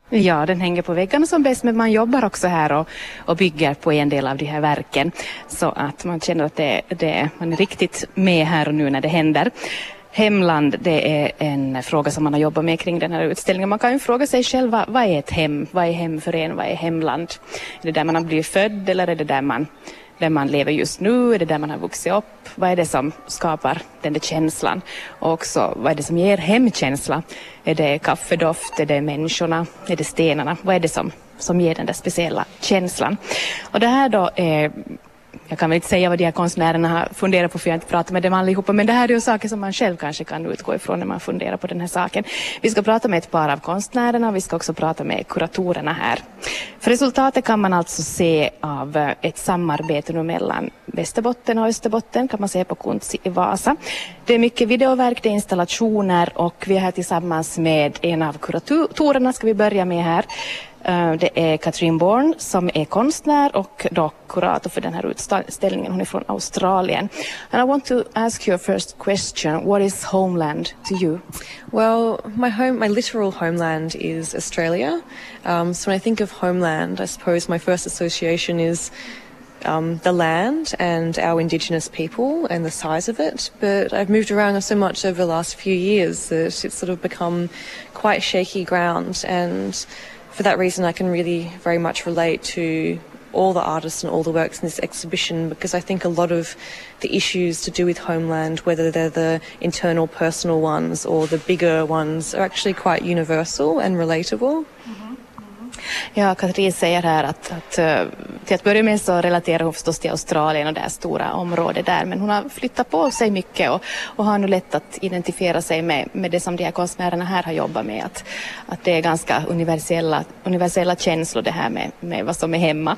Ja, den hänger på väggarna som bäst, men man jobbar också här och bygger på en del av de här verken så att man känner att man är riktigt med här och nu när det händer. Hemland, det är en fråga som man har jobbat med kring den här utställningen. Man kan ju fråga sig själv, vad är ett hem? Vad är hem för en? Vad är hemland? Är det där man har blivit född eller är det där man lever just nu? Är det där man har vuxit upp? Vad är det som skapar den där känslan? Och också, vad är det som ger hemkänsla? Är det kaffedoft? Är det människorna? Är det stenarna? Vad är det som ger den där speciella känslan? Och det här då är... Jag kan väl inte säga vad de här konstnärerna har funderat på för jag har inte pratat med dem allihopa, men det här är ju saker som man själv kanske kan utgå ifrån när man funderar på den här saken. Vi ska prata med ett par av konstnärerna och vi ska också prata med kuratorerna här. För resultatet kan man alltså se av ett samarbete nu mellan Västerbotten och Österbotten, kan man se på Kunsti i Vasa. Det är mycket videoverk, det är installationer och vi är här tillsammans med en av kuratorerna, ska vi börja med här. Det är Katrin Bourne som är konstnär och då kurator för den här utställningen. Hon är från Australien. And I want to ask you a first question. What is homeland to you? Well, my literal homeland is Australia. So when I think of homeland, I suppose my first association is the land and our Indigenous people and the size of it. But I've moved around so much over the last few years that it's sort of become quite shaky ground, and for that reason I can really very much relate to all the artists and all the works in this exhibition, because I think a lot of the issues to do with homeland, whether they're the internal personal ones or the bigger ones, are actually quite universal and relatable. Ja, Katrin säger här att till att börja med så relaterar hon förstås till Australien och det stora området där, men hon har flyttat på sig mycket och har nu lätt att identifiera sig med det som de här konstnärerna här har jobbat med, att det är ganska universella känslor det här med vad som är hemma.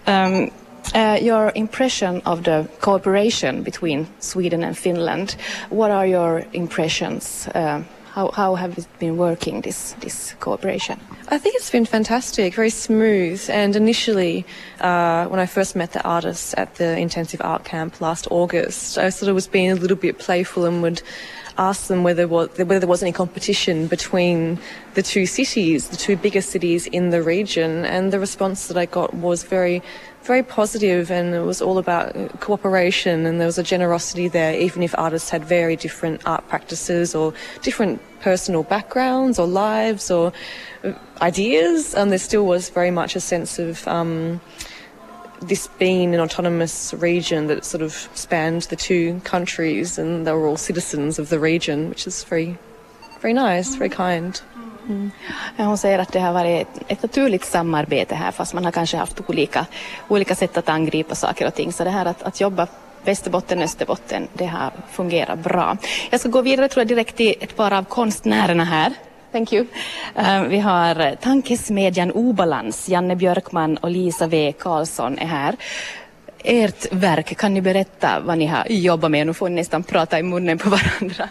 Your impression of the cooperation between Sweden and Finland, what are your impressions? How have it been working, this cooperation? I think it's been fantastic, very smooth. And initially, when I first met the artists at the intensive art camp last August, I sort of was being a little bit playful and would ask them whether there was any competition between the two cities, the two biggest cities in the region. And the response that I got was very, very positive, and it was all about cooperation, and there was a generosity there, even if artists had very different art practices or different personal backgrounds or lives or ideas, and there still was very much a sense of this being an autonomous region that sort of spanned the two countries, and they were all citizens of the region, which is very, very nice, very kind. Mm. Hon säger att det har varit ett naturligt samarbete här, fast man har kanske haft olika sätt att angripa saker och ting. Så det här att jobba Västerbotten och Österbotten, det har fungerat bra. Jag ska gå vidare, tror jag, direkt till ett par av konstnärerna här. Thank you. Vi har tankesmedjan Obalans, Janne Björkman och Lisa V. Karlsson är här. Ert verk, kan ni berätta vad ni har jobbat med? Nu får ni nästan prata i munnen på varandra.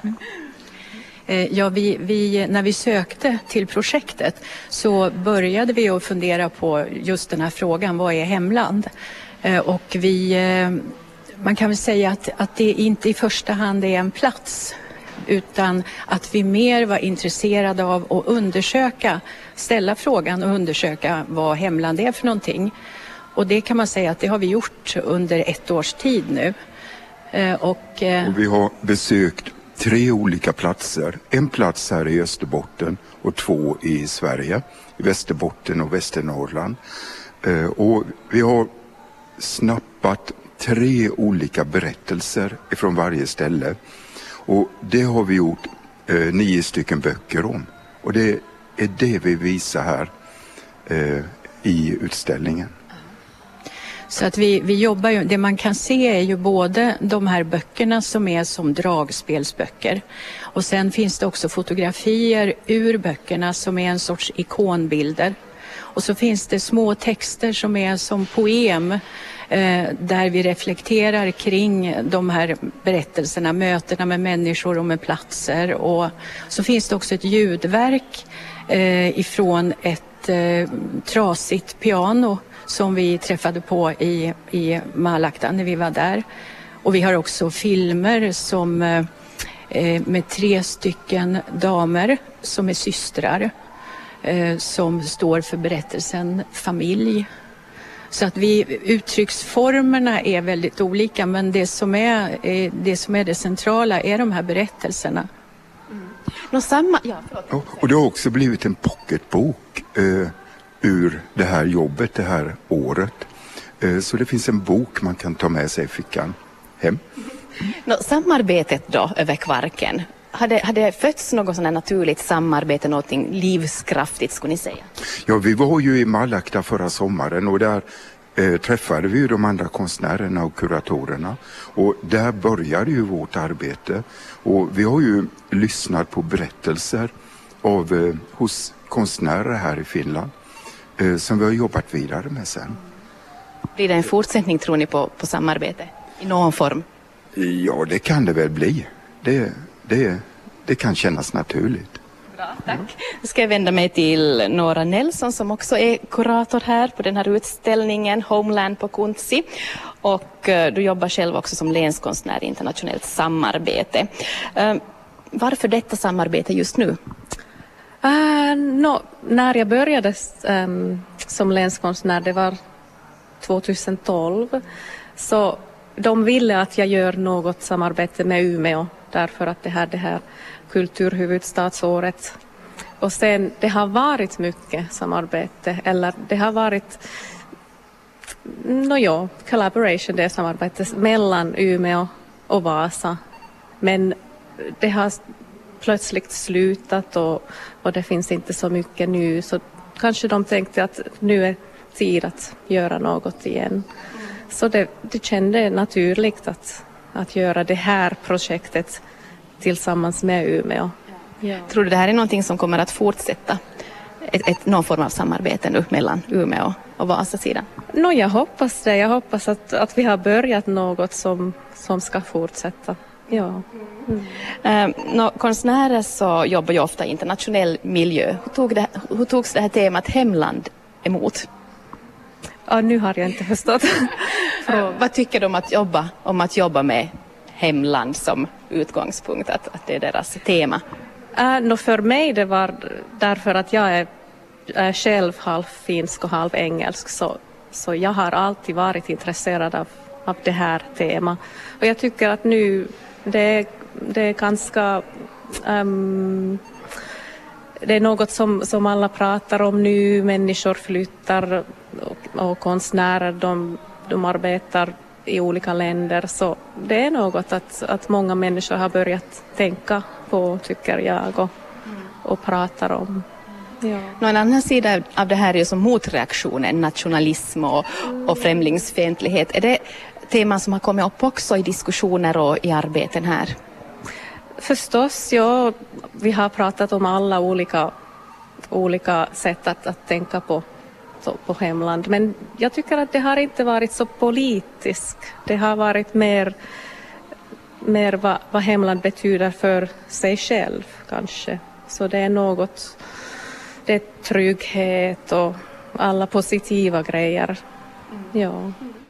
Ja, vi när vi sökte till projektet så började vi att fundera på just den här frågan, vad är hemland? Och man kan väl säga att det inte i första hand är en plats, utan att vi mer var intresserade av att ställa frågan och undersöka vad hemland är för någonting. Och det kan man säga att det har vi gjort under 1 års tid nu. Och vi har besökt 3 olika platser. En plats här i Österbotten och 2 i Sverige, i Västerbotten och Västernorrland. Och vi har snappat 3 olika berättelser från varje ställe. Och det har vi gjort 9 stycken böcker om. Och det är det vi visar här i utställningen. Så att vi jobbar ju, det man kan se är ju både de här böckerna som är som dragspelsböcker, och sen finns det också fotografier ur böckerna som är en sorts ikonbilder, och så finns det små texter som är som poem där vi reflekterar kring de här berättelserna, mötena med människor och med platser, och så finns det också ett ljudverk ifrån ett trasigt piano som vi träffade på i Malakta när vi var där. Och vi har också filmer som med 3 stycken damer som är systrar som står för berättelsen familj. Så att uttrycksformerna är väldigt olika, men det som är det centrala är de här berättelserna. Och det har också blivit en pocketbok ur det här jobbet, det här året. Så det finns en bok man kan ta med sig i fickan hem. Samarbetet då över Kvarken, hade fötts något sådant naturligt samarbete, någonting livskraftigt skulle ni säga? Ja, vi var ju i Malakta förra sommaren och där träffade vi ju de andra konstnärerna och kuratorerna, och där började ju vårt arbete, och vi har ju lyssnat på berättelser hos konstnärer här i Finland som vi har jobbat vidare med sen. Blir det en fortsättning, tror ni, på samarbete i någon form? Ja, det kan det väl bli. Det kan kännas naturligt. Bra, tack. Nu ska jag vända mig till Nora Nelson som också är kurator här på den här utställningen Homeland på Kuntsi. Och du jobbar själv också som länskonstnär i internationellt samarbete. Varför detta samarbete just nu? När jag började som länskonstnär, det var 2012, så de ville att jag gör något samarbete med Umeå därför att det här kulturhuvudstadsåret. Och sen det har varit mycket samarbete, eller det har varit collaboration, det är samarbete mellan Umeå och Vasa. Men det har plötsligt slutat och det finns inte så mycket nu, så kanske de tänkte att nu är tid att göra något igen. Så det kände naturligt att göra det här projektet tillsammans med Umeå. Ja. Tror du det här är någonting som kommer att fortsätta? Någon form av samarbete nu mellan Umeå och Vasa-sidan? Jag hoppas det. Jag hoppas att vi har börjat något som ska fortsätta. Ja. Konstnärer så jobbar ju ofta i internationell miljö. Hur togs det här temat hemland emot? Ja, nu har jag inte förstått. Vad tycker du om att jobba med hemland som utgångspunkt, att det är deras tema? För mig det var därför att jag är själv halv finsk och halv engelsk, så jag har alltid varit intresserad av det här temat. Och jag tycker att nu det är ganska det är något som alla pratar om nu. Människor flyttar och konstnärer de arbetar i olika länder, så det är något att många människor har börjat tänka på, tycker jag, och pratar om. Ja. En annan sida av det här är ju som motreaktionen, nationalism och främlingsfientlighet. Är det teman som har kommit upp också i diskussioner och i arbeten här? Förstås, ja. Vi har pratat om alla olika sätt att tänka på hemland. Men jag tycker att det har inte varit så politiskt. Det har varit mer vad hemland betyder för sig själv kanske. Så det är det är trygghet och alla positiva grejer. Ja.